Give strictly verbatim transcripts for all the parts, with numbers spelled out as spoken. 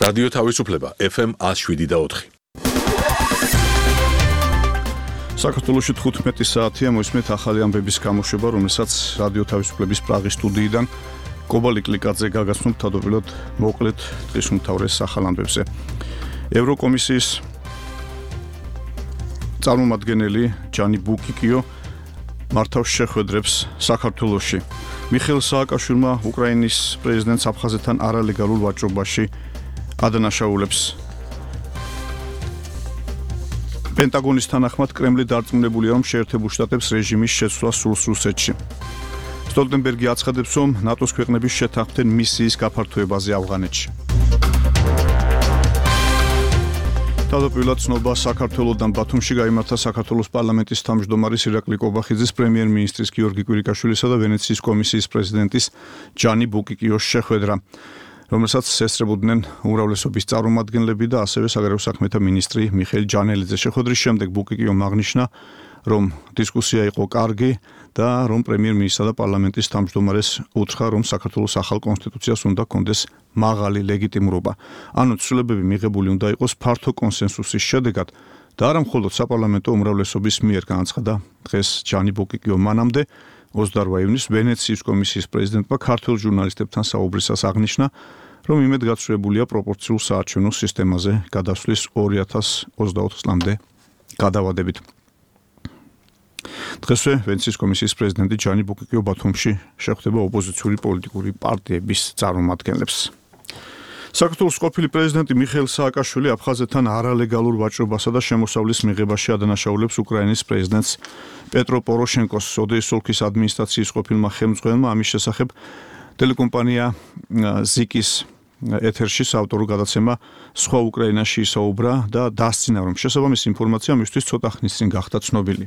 რადიო თავისუფლება ეფ ემ one oh seven და four. საქართველოში თხუთმეტი საათია მოისმენთ ახალი ამბების გამოშვება, რომელსაც რადიო თავისუფლების პრაღის სტუდიიდან კობალი კლიკაძე გაგაცნობთ თავდაპირველად მოკლედ დღის უმთავრეს ახალ ამბებზე. ევროკომისიის წარმომადგენელი ჯანი ბუკიკიო მართავს შეხვედრებს საქართველოში. მიხეილ სააკაშვილმა უკრაინის პრეზიდენტს აფხაზეთთან არალეგალურ ვაჭრობაში ადანაშაულებს. პენტაგონის თანახმად კრემლი დარწმუნებულია, რომ შეერთებულ შტატებს რეჟიმის შეცვლა სურს რუსეთში. სტოლტენბერგი აცხადებს, რომ ნატოს ქვეყნების შეთანხმდნენ მისიის გაფართოებაზე ავღანეთში. თავდაპირველად ცნობა საქართველოსთან ბათუმში გაიმართა საქართველოს პარლამენტის თავმჯდომარის ირაკლი კობახიძის, პრემიერ-მინისტრის გიორგი კვირიკაშვილისა და ვენეციის კომისიის პრეზიდენტის ჯანი ბუკიკიოს შეხვედრა, რომელსაც ესწრებოდნენ უმრავლესობის წარმომადგენლები და ასევე საგარეო საქმეთა მინისტრი მიხეილ ჯანელიძე. შეხვედრის შემდეგ ბუკიკიომ აღნიშნა, რომ დისკუსია იყო კარგი და რომ პრემიერ-მინისტრსა და პარლამენტის თავმჯდომარეს უთხრა, რომ საქართველოს ახალ კონსტიტუციას უნდა კონდეს მაღალი ლეგიტიმურობა. ანუ ცვლილებები მიღებული უნდა იყოს ფართო კონსენსუსის შედეგად და არა მხოლოდ საპარლამენტო უმრავლესობის მიერ, განაცხადა დღეს ჯანი ბუკიკიო. მანამდე ოცდაორი ივნისს ვენეციის კომისიის პრეზიდენტმა ქართველ ჟურნალისტებთან საუბრისას აღნიშნა, რომ იმედგაცრუებულია პროპორციულ საარჩევნო სისტემაზე გადასვლის ორი ათას ოცდაოთხ წლამდე გადავადებით. დღესვე ვენეციის კომისიის პრეზიდენტი ჯანი ბუკიკიო ბათუმში შეხვდება ოპოზიციური პოლიტიკური პარტიების წარმომადგენლებს. საქართველოს ყოფილი პრეზიდენტი მიხეილ სააკაშვილი აფხაზეთთან არალეგალურ ვაჭრობასა და შემოსავლის მიღებაში ადანაშაულებს უკრაინის პრეზიდენტს პეტრო პოროშენკოს. ოდეის ოლქის ადმინისტრაციის ყოფილმა ხელმძღვანელმა ამის შესახებ ტელეკომპანია ზიკის ეთერში საავტორო გადაცემა სხვა უკრაინაში ისაუბრა და დასცინა, რომ შესაბამისი ინფორმაცია მისთვის ცოტა ხნის წინ გახდა ცნობილი.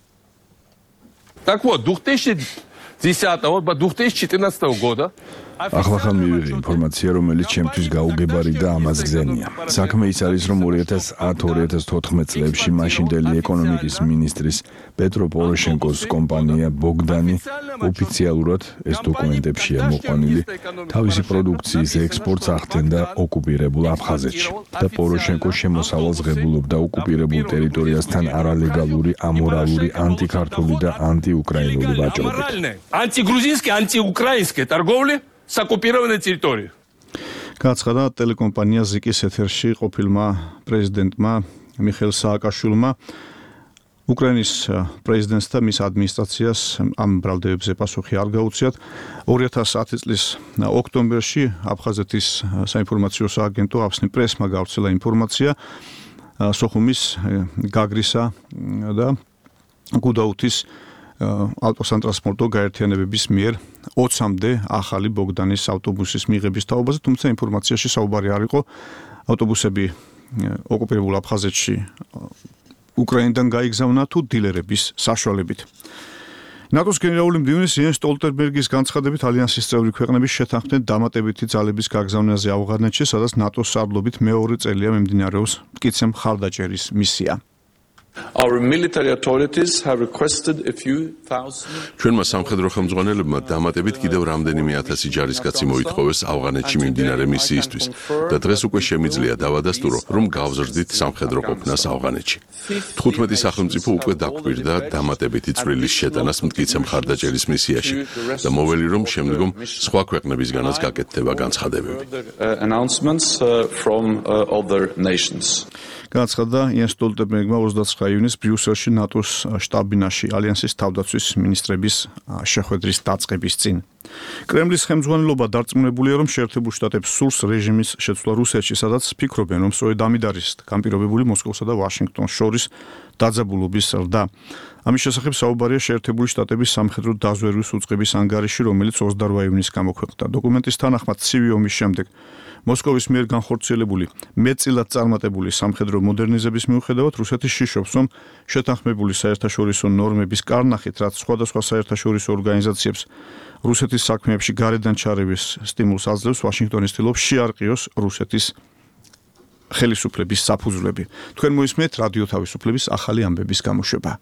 Так вот, две тысячи десятого по две тысячи четырнадцатого года ახლა მივიღე ინფორმაცია, რომელიც ჩემთვის გაუგებარი და ამას გზენია. საქმე ის არის, რომ ორი ათას ათი ორი ათას თოთხმეტ წლებში მაშინდელი ეკონომიკის მინისტრის პეტრო პოროშენკოს კომპანია ბოგდანი ოფიციალურად ეს დოკუმენტებშია მოყვანილი თავისი პროდუქციის ექსპორტს ახდენდა ოკუპირებულ აფხაზეთში და პოროშენკო შემოსავალს ღებულობდა ოკუპირებულ ტერიტორიასთან არალეგალური, ამორალური, ანტიქართული და ანტიუკრაინული ვაჭრობით. Антигрузинской, антиукраинской торговли с оккупированной территорией. გაცხადა ტელეკომპანია ზიკის ეთერში ყოფილმა პრეზიდენტმა მიხეილ სააკაშვილმა. უკრაინის პრეზიდენტს და მის ადმინისტრაციას ამ ბრალდებებზე პასუხი არ გაუწიათ. ორი ათას ათი წლის ოქტომბერში აფხაზეთის საინფორმაციო სააგენტო აფსნი პრესმა გავრცელა ინფორმაცია სოხუმის, გაგრისა და გუდაუთის ავტოსანტრანსპორტო გაერთიანებების მიერ ოცამდე ახალი ბოგდანის ავტობუსის მიღების თაობაზე, თუმცა ინფორმაციაში საუბარი არ იყო ავტობუსები ოკუპირებულ აფხაზეთში უკრაინიდან გაიგზავნა თუ დილერების საშუალებით. ნატოს გენერალური მდივნის იენს სტოლტენბერგის განცხადებით ალიანსის წევრი ქვეყნები შეთანხმდნენ დამატებითი ძალების გაგზავნაზე ავღანეთში, სადაც ნატოს სარდლობით მეორე წელია მიმდინარეობს მტკიცე მხარდაჭერის მისია. Our military authorities have requested a few thousand ჩვენმა სამხედრო ხელმძღვანელებმა დამატებით კიდევ რამდენიმე ათასი ჯარისკაცი მოითხოვეს ავღანეთში მიმდინარე მისიისთვის და დღეს უკვე შემიძლია დავადასტურო, რომ გავზრდით სამხედრო ყოფნას ავღანეთში. თხუთმეტი სახელმწიფო უკვე დაგვირდა დამატებითი წვრილის შეტანას მტკიცე მხარდაჭერის მისიაში და მოველი, რომ შემდგომ სხვა ქვეყნებისგანაც გაკეთდება განცხადებები. announcements from other nations. განაცხადა იენს სტოლტენბერგმა ოცდაცხრა ივნისს ბრიუსელში ნატოს შტაბ-ბინაში ალიანსის თავდაცვის მინისტრების შეხვედრის დაწყების წინ. კრემლის ხელმძღვანელობა დარწმუნებულია, რომ შეერთებულ შტატებს სურს რეჟიმის შეცვლა რუსეთში, სადაც ფიქრობენ, რომ სწორედ ამით არის განპირობებული მოსკოვსა და ვაშინგტონს შორის დაძაბულობის ზრდა. ამის შესახებ საუბარია შეერთებული შტატების სამხედრო დაზვერვის უწყების ანგარიში, რომელიც ოცდაორი ივნისს გამოქვეყნდა. დოკუმენტის თანახმად ცივი ომის შემდეგ მოსკოვის მიერ განხორციელებული მეტწილად წარმატებული სამხედრო მოდერნიზების მიუხედავად რუსეთი შიშობს, რომ შეთანხმებული საერთაშორისო ნორმების კარნახით, რაც სხვადასხვა საერთაშორისო ორგანიზაციებს რუსეთის საქმეებში გარედან ჩარევის სტიმულს აძლევს, ვაშინგტონი ცდილობს შეარყიოს რუსეთის ხელისუფლების საფუძვლები. თქვენ მოისმენთ რადიო თავისუფლების ახალი ამბების გამოშვება.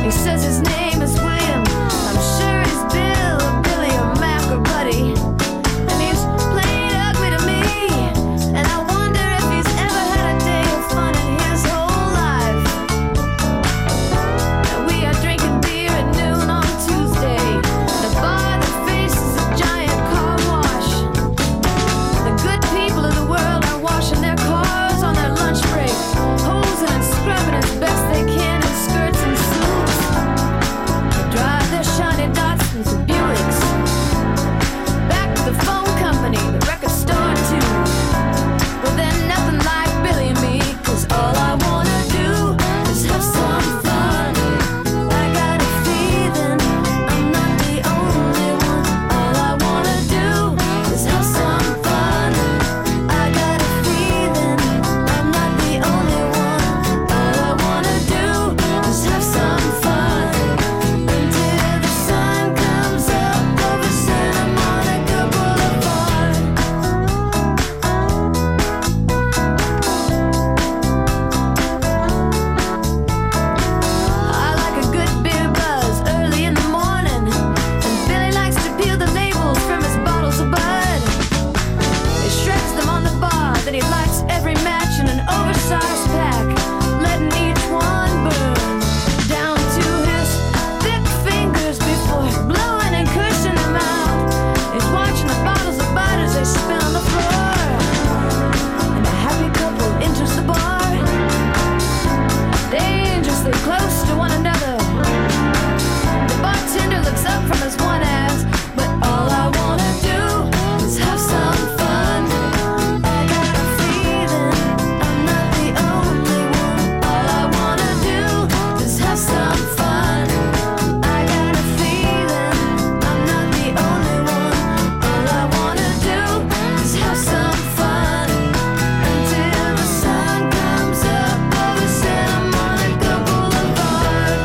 He says his name is William. I'm sure he's Bill or Billy or Mac or Buddy. And he's plain ugly to me. And I wonder if he's ever had a day of fun in his whole life. And we are drinking beer at noon on Tuesday. The bar that faces a giant car wash. The good people of the world are washing their cars on their lunch break, hosing and scrubbing as best they can in skirts and suits. They drive their shiny Datsuns and Buicks back to the phone company, the record store too. Well, they're nothing like Billy and me, 'cause all I wanna do is have some fun. I got a feeling I'm not the only one. All I wanna do is have some fun. I got a feeling I'm not the only one. All I wanna do is have some fun until the sun comes up over Santa Monica Boulevard. I like a good beer buzz early in the morning, and Billy likes to peel the labels from his bottles of Bud. He shreds them on the bar, then he lights every match in an oversized pack, letting each one burn down to his thick fingers before blowing and cushing them out. He's watching the bottles of Bud as they spin on the floor, and a happy couple enters the bar, dangerously close to one another. The bartender looks up from his one ass, but all I wanna do is have some fun. I got a feeling I'm not the only one. All I wanna do is have some fun. I got a feeling I'm not the only one. All I wanna do is have some fun until the sun comes up over Santa Monica Boulevard.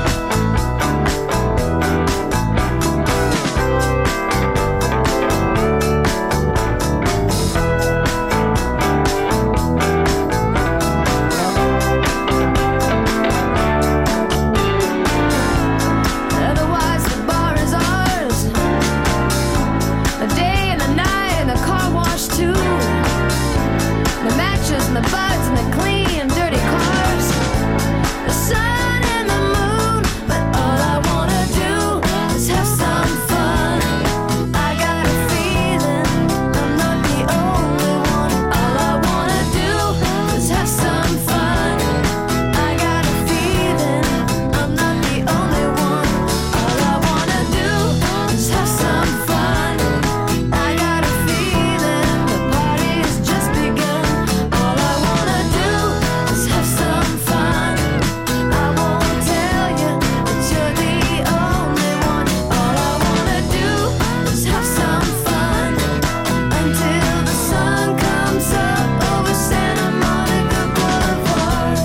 Otherwise the bar is ours, the day and the night and the car wash too, the matches and the buds and the clean dirty cars, the sun and the moon. But all I wanna do is have some fun. I got a feeling I'm not the only one. All I wanna do is have some fun. I got a feeling I'm not the only one. All I wanna do is have some fun. I got a feeling the party's just begun. All I wanna do is have some fun. I won't tell you that you're the only one. All I wanna do is have some fun until the sun comes up over Santa Monica Boulevard.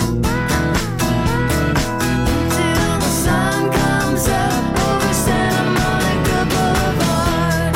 Until the sun comes up over Santa Monica Boulevard.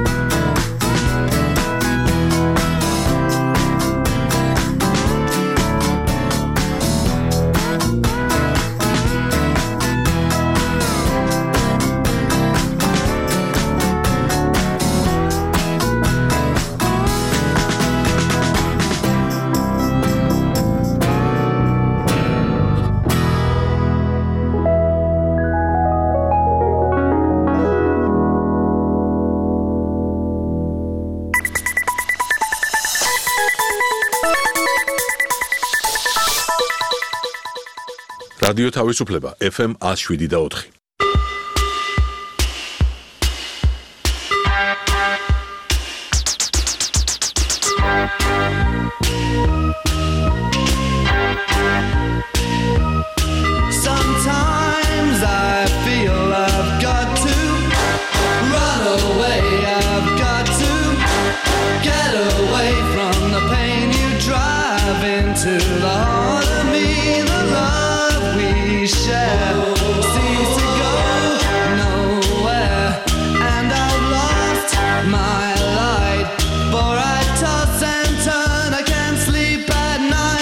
რადიო თავისუფლება ეფ ემ one oh seven და four. Sometimes I feel I've got to run away. I've got to get away from the pain you drive into the heart of me. The love we share seems to go nowhere, and I've lost my light, for I toss and turn. I can't sleep at night.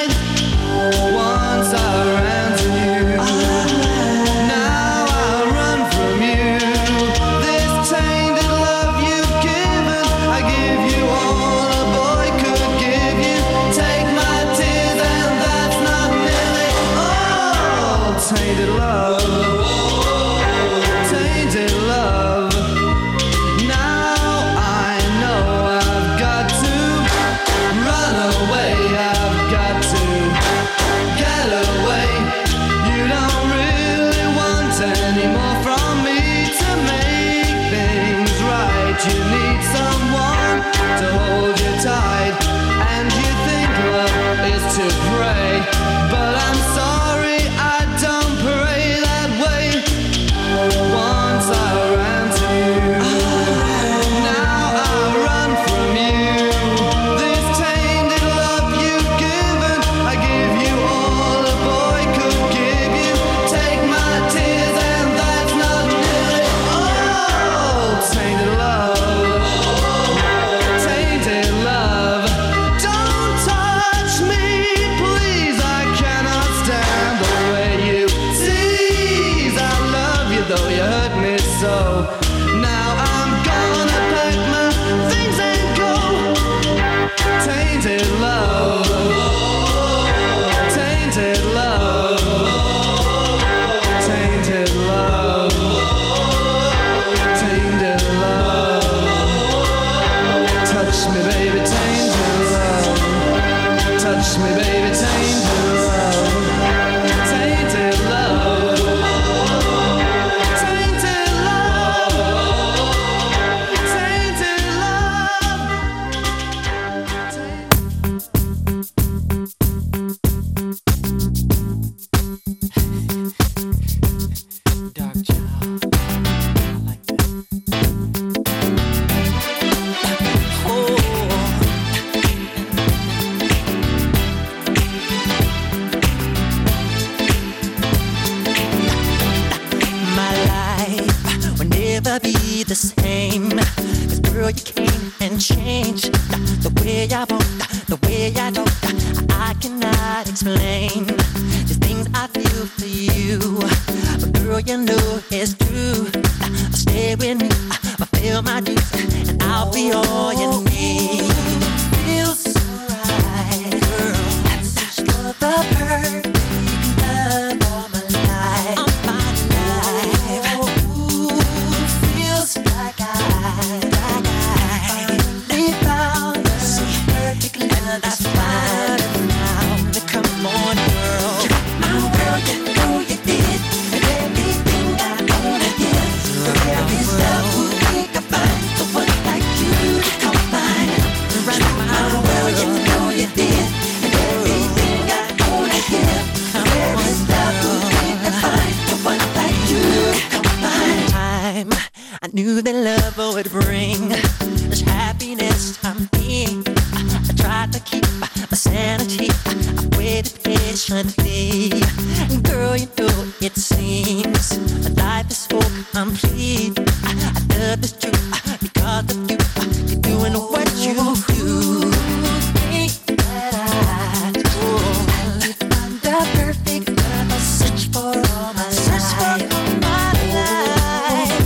never be the same. Cause girl, you came and changed the way I walk, the way I talk. I cannot explain the things I feel for you. But girl, you know it's true. Stay with me, fulfill my dues, and I'll be all you need. Feels so right, girl. That's just the perfect love all my life. All my life. Ooh, feels like I, like I finally found the perfect love. That's fine now. Come on, girl. My world, you know you did, and everything I wanna give. There is love who we can find, the one like you to come find. My world, you know you did, and everything I wanna give. There is love who we can find, the one like you to come find. Time, I knew that love would bring this happiness I'm in. I tried to keep my sanity. I waited patiently. Girl, you know it seems my life is so complete. I, I love this truth because of you. You're doing what you do. Think that I do. I find the perfect love. I search for all my search for all my life.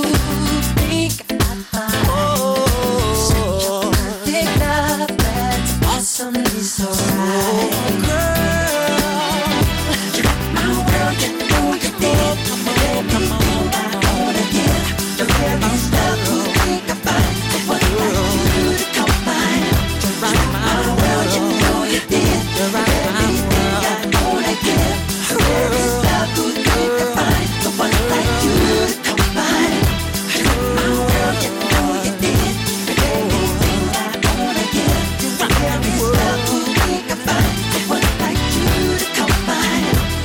Think I find such a perfect love that's awesomely so right, girl. My world, you know you did. Come on, I wanna give. The very love who we can find, the one like you to come find. My world, you know you did. Everything I wanna give. The very love who we can find, the one like you to come find. My world, you know you did. Everything I wanna give. The very love who we can find, the one like you to come find.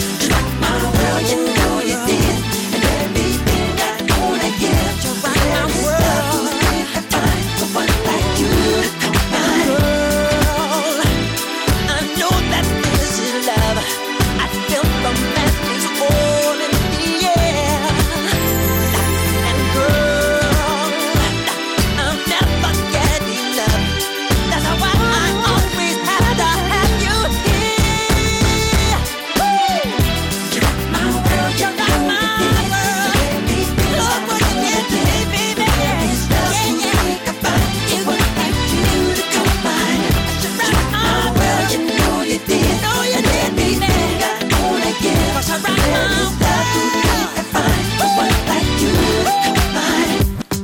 My world, you know you did, and everything I wanna give. There is love who we can find, the one like you to come find. Girl, I know that this is love. I feel the magic is all in the air. And girl, I'll never get enough. That's why I always have to have you here. My world, you know my world. Look what you did to me, baby. Yeah, yeah. You would like you to come find. My world, you know you did. Know you did, baby. I wanna give. Cause I rock my world. Find the one like you to come find.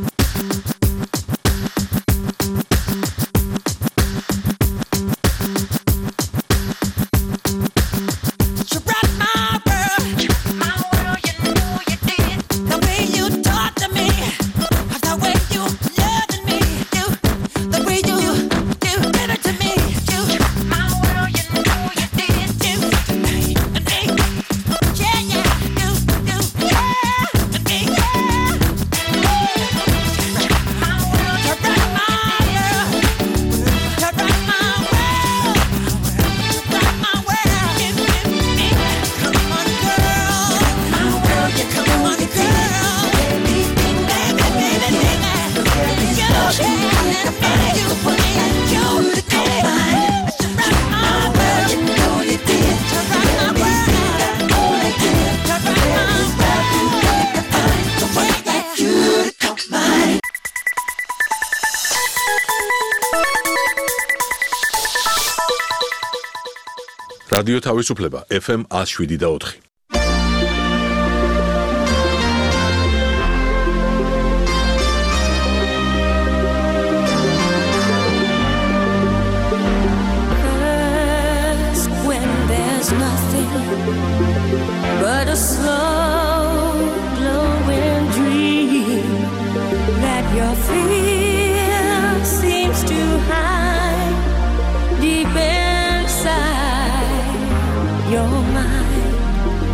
You rock my world. My world, you know you did. The way you talk to me, the way you loving me, you, the way you, you did it to me, you. My world, you know you did, you. And me, yeah, yeah, you, you, yeah, and me, yeah. My world, you rock my world. You rock my world. Rock my world. You, you, me. Come on, girl. My world, you come on, girl. Baby, baby, baby, baby. You, and you, and you, to come find. Rock my world, you know you did. Rock my world. You rock my world. The one like you to come find. რადიო თავისუფლება ეფ ემ one oh seven და four. First, when there's nothing but a slow glowing dream that your fear seems to hide deep inside your mind.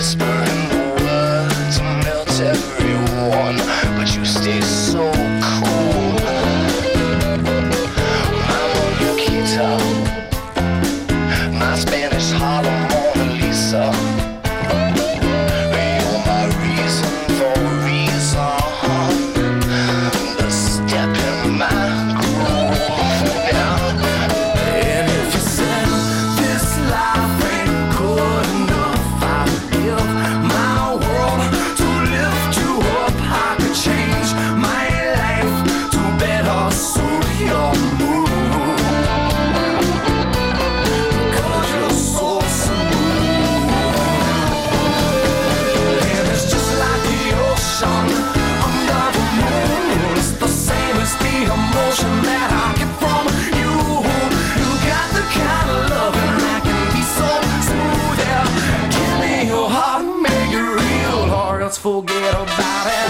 whispering the words melt everyone, but you stay so cool. My muñequita, my Spanish Harlem Mona Lisa. You're my reason for a reason, the step in my groove now. And if you said this life ain't good enough, I'd give my world to lift you up. I could change my life to better suit your mood, because you're so smooth. And it's just like the ocean under the moon. It's the same as the emotion that I get from you. You got the kind of loving that can be so smooth. Yeah, give me your heart, make it real, or else forget about it.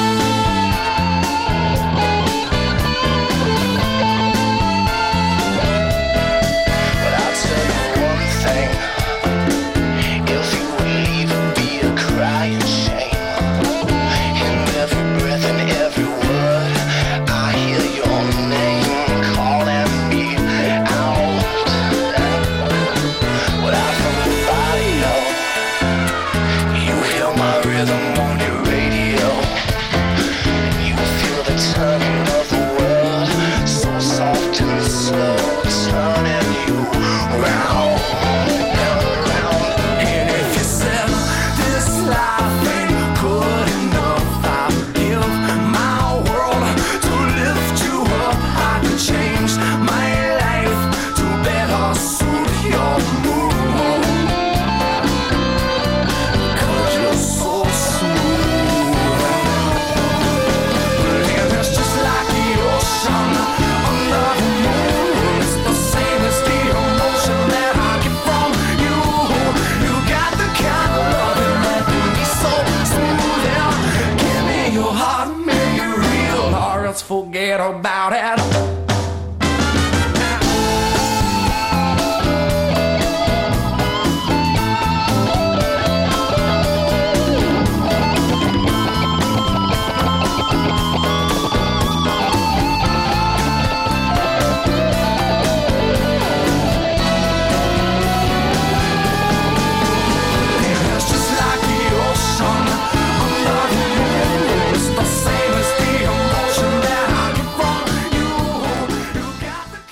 But I'll tell you one thing: if you would leave, it'd be a crying shame. In every breath and every word, I hear your name calling me out. Without from the barrio, you hear my rhythm on your radio. You feel the turning of the world, so soft and slow, turning you round and round. And if you said this life ain't good enough, I'd give my world to lift you up. I could change my life to better suit your mood, because you're so smooth. And it's just like the ocean under the moon. It's the same as the emotion that I get from you. You got the kind of loving that can be so smooth. Yeah, give me your heart, make it real, or else forget about it. It's just like the ocean under the moon. It's the same as the emotion that I get from you. You got the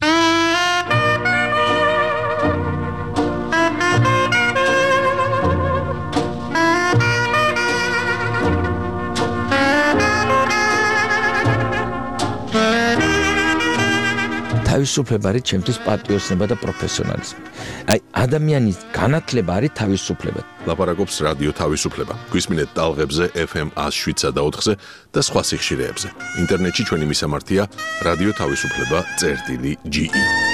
თავისუფლება არის ჩემთვის პატრიოტიზმი და პროფესიონალიზმი. აი, ადამიანის განათლება არის თავისუფლება. ლაპარაკობს რადიო თავისუფლება. გვისმინეთ ტალღებზე ეფ ემ one oh seven და ოთხზე და სხვა სიხშირეებზე. ინტერნეტში ჩვენი მისამართია რადიო თავისუფლება წერტილი ჯი ი.